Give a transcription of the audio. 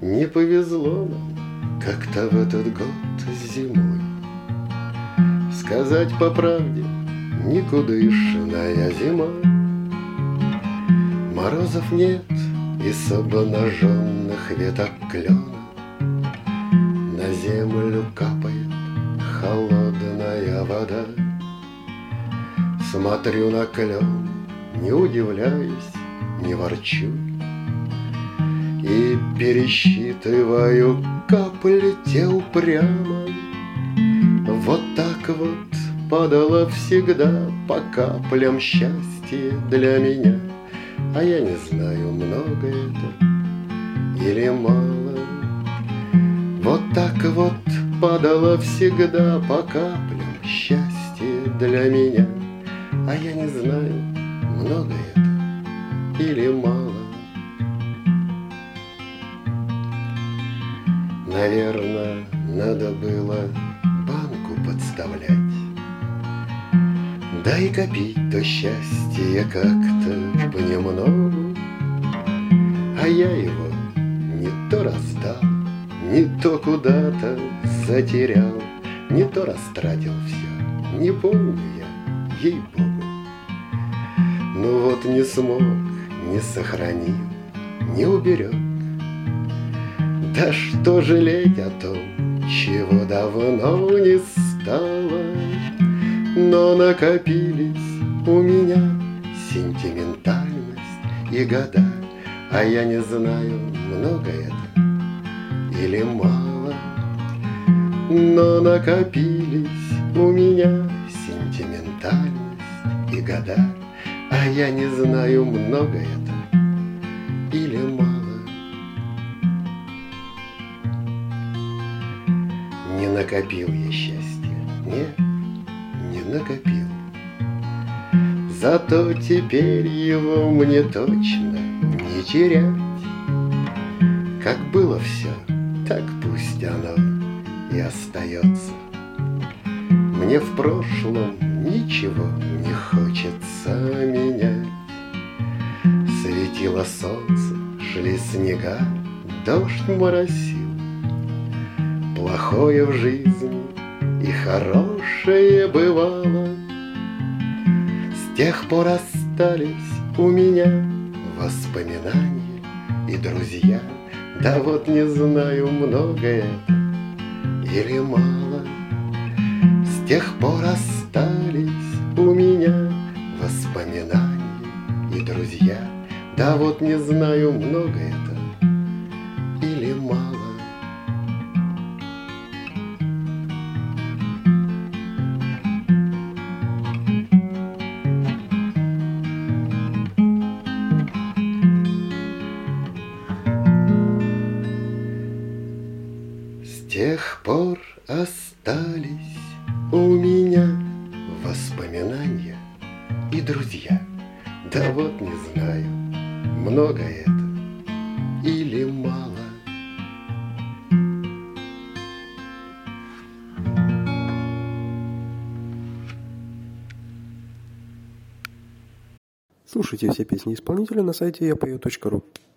Не повезло нам как-то в этот год зимой. Сказать по правде, никудышная зима. Морозов нет и с обнаженных веток клена на землю капает холодная вода. Смотрю на клен, не удивляюсь, не ворчу, и пересчитываю капли те упрямо. Вот так вот падало всегда по каплям счастье для меня. А я не знаю, много это или мало. Вот так вот падало всегда по каплям счастье для меня. А я не знаю, много это или мало. Наверное, надо было банку подставлять, да и копить то счастье как-то понемногу. А я его не то раздал, не то куда-то затерял, не то растратил все, не помню я, ей-богу. Ну вот не смог, не сохранил, не уберег. Да что жалеть о том, чего давно не стало. Но накопились у меня сентиментальность и года, а я не знаю, много это или мало. Но накопились у меня сентиментальность и года, а я не знаю, много это или мало. Не накопил я счастья, нет, не накопил. Зато теперь его мне точно не терять. Как было все, так пусть оно и остается. Мне в прошлом ничего не хочется менять. Светило солнце, шли снега, дождь моросил. Плохое в жизни и хорошее бывало. С тех пор остались у меня воспоминания и друзья. Да вот не знаю, много это или мало. С тех пор остались у меня воспоминания и друзья. Да вот не знаю, много это или мало. С тех пор остались у меня воспоминания и друзья. Да вот не знаю, много это или мало. Слушайте все песни исполнителя на сайте yapeo.ru.